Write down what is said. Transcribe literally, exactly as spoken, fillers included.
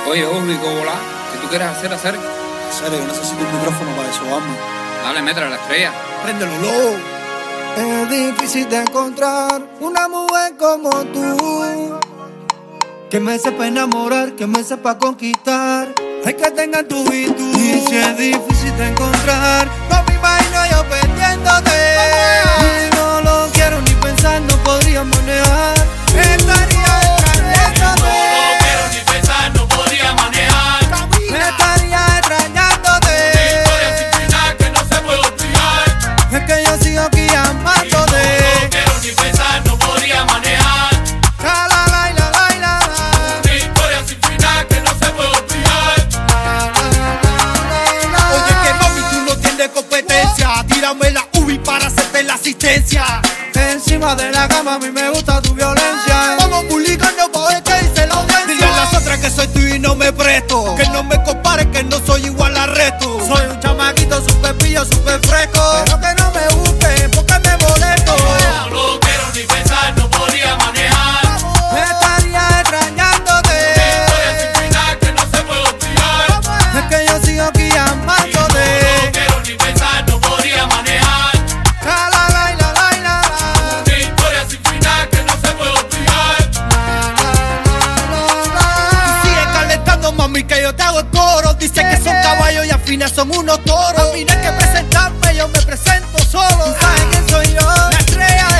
Oye, Óbligo, volá, si tú quieres hacer, hacer. Serio, yo necesito un micrófono para eso, vamos. Dale, métele a la estrella. Préndelo, loco. Es difícil de encontrar una mujer como tú, que me sepa enamorar, que me sepa conquistar. Hay que tenga tú y tú. Y si es difícil de encontrar, no me imagino yo perdiéndote. Y no lo quiero ni pensar, no podría manejar. Estaría extrañándote. No lo quiero ni pensar, no podría manejar. Me estaría extrañándote. Historia sin final que no se puede olvidar. Es que yo sigo aquí amándote. No lo quiero ni pensar, no podría manejar. La, la, la, la, la, la. Historia sin final que no se puede olvidar. Oye, que mami, tú no tienes competencia. Tírame la U B I para hacerte la asistencia. Encima de la cama a mí me gusta tu violencia. Vamos publicando pa' ver qué dice la audiencia. Dile a las otras que soy tuyo y no me presto. Que no me compares, que no soy igual al resto. Soy un chamaquito súper pillo, súper fresco, pero que no me busque porque me molesto. No lo quiero ni pensar, no podría manejar. Me estaría extrañándote. Historia sin final que no se puede olvidar. Es que yo sigo aquí No amándote. lo quiero ni pensar, no podría manejar. La, la, la, la, la, la. Historia sin final que no se puede olvidar. Sigue calentando, mami, que yo te hago el coro. Dice que son caballos y al final son unos toros. A mí no hay que presentarme, yo me presento solo. ¿Sabes quién soy yo? La estrella